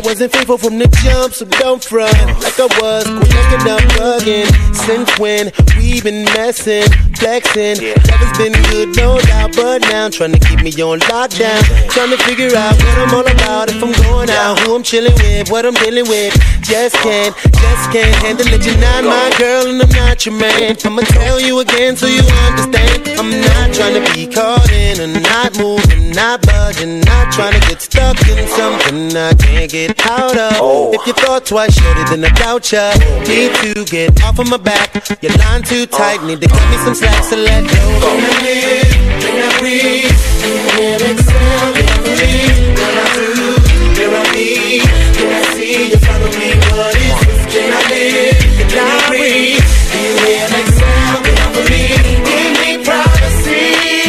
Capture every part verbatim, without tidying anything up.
wasn't faithful from the jump, so don't front like I was. Quit looking up bugging. Since when we been messing, flexing. Never's been good, no doubt, but now I'm trying to keep me on lockdown. Trying to figure out what I'm all about. If I'm going out, who I'm chilling with, what I'm dealing with. Just can't, just can't handle it. You're not my girl and I'm not your man. I'ma tell you again so you understand. I'm not trying to be caught in and not moving, not budging, not trying to get stuck in something I can't get out of. Oh. If you thought twice, shorter than a doubt ya. Need to get off of my back. You're lying too tight, need to give me some slack, so let go. When I live, when I breathe, when I exhale, when I breathe, when I do, when I be, when I see you follow me, what is this? When I live, when I breathe, when I exhale, when I breathe, give me privacy.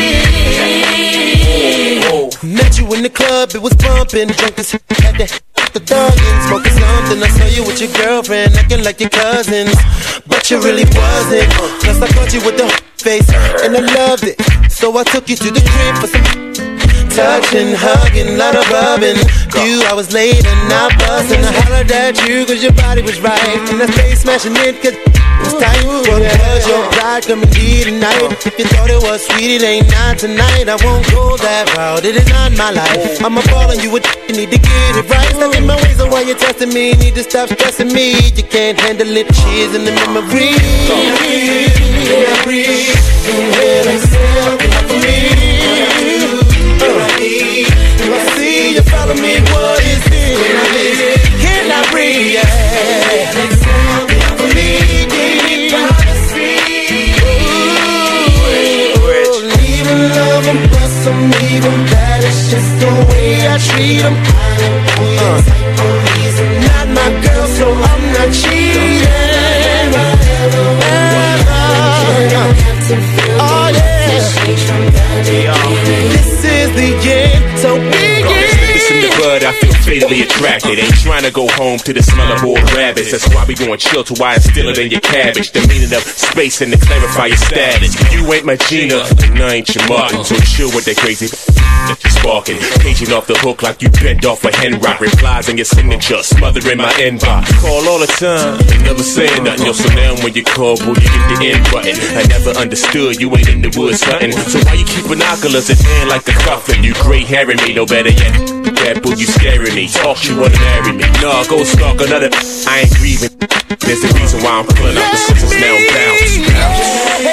Met you in the club, it was bumping, drunk as had to the thuggin', smoking something. I saw you with your girlfriend, acting like your cousins, but you really wasn't. Plus I caught you with the face, and I loved it. So I took you to the crib for some touching, hugging, lot of rubbing. You, I was late and not buzzing. I hollered at you cause your body was right, and I stayed smashing it cause it was tight. What was your pride coming here tonight? If you thought it was sweet, it ain't not tonight. I won't go that route, it is not my life. I'm a ball and you would you need to get it right. Stuck in my ways, so why you testing me? Need to stop stressing me. You can't handle it, cheers in the memory. When I breathe, when I exhale, for me. I see you follow me, what is this? Can I breathe? Yeah. For me, need privacy. Even love them, plus I'm even bad. It's just the way I treat them. I am not my girl, so I'm not cheating. Oh yeah. This is the end, so begin. In the bud, I feel fatally attracted. Ain't trying to go home to the smell of old rabbits. That's why we gon' chill till I instill it in your cabbage. The meaning of space and to clarify your status. You ain't my Gina, and I ain't your Martin. So chill with that crazy that you're sparking. Paging off the hook like you bent off a hen rock. Replies in your signature, smothering my inbox. Call all the time, ain't never saying nothing. Yo, so now when you call, boy, you get the end button. I never understood you ain't in the woods hunting. So why you keep binoculars at hand like a cuffin'? You gray hairing me, no better yet. Bad boy, you scaring me. Talk, you wanna marry me. Nah, go stalk another. I ain't grieving. There's a reason why I'm pulling up the scissors now. Bounce, bounce.